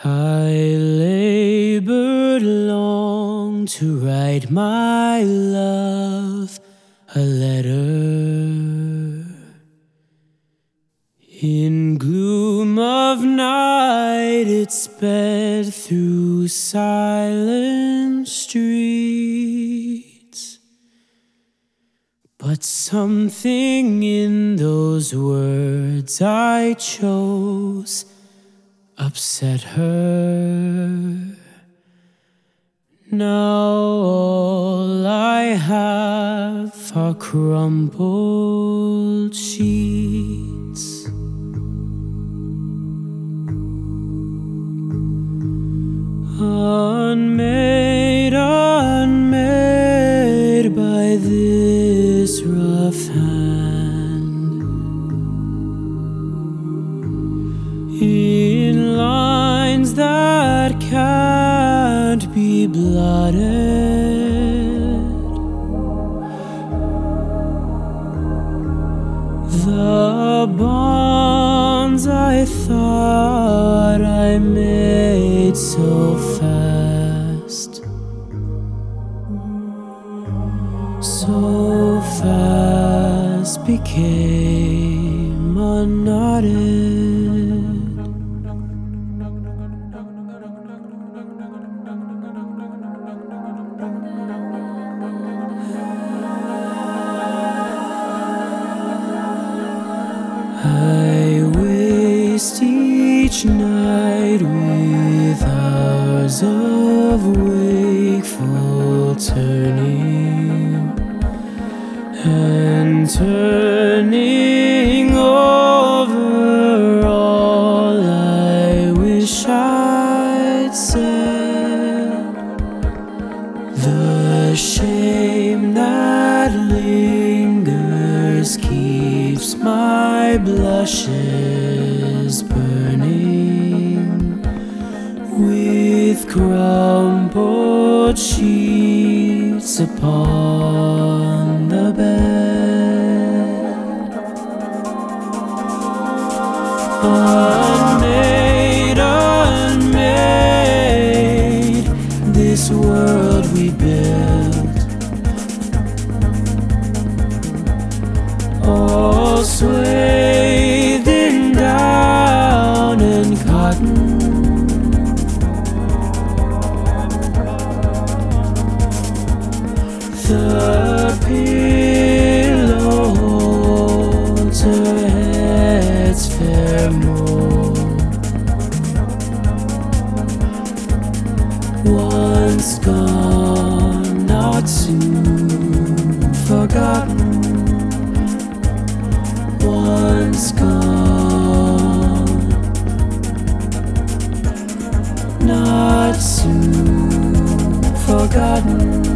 I labored long to write my love a letter. In gloom of night it sped through silent streets, but something in those words I chose upset her. Now all I have are crumpled sheets. Unmade by this rough hand, in lines that can't be blotted. The bonds I thought I made so fast, so fast became unknotted. I waste each night with hours of wakeful turning and turning over all I wish I'd said. The shame that lingers keeps my blushes burning with crumpled sheets upon the bed. Unmade, this world we built, all swathed in down and cotton. The pillow holds her head's fair mold, once gone, not soon forgotten. Once gone, not soon forgotten.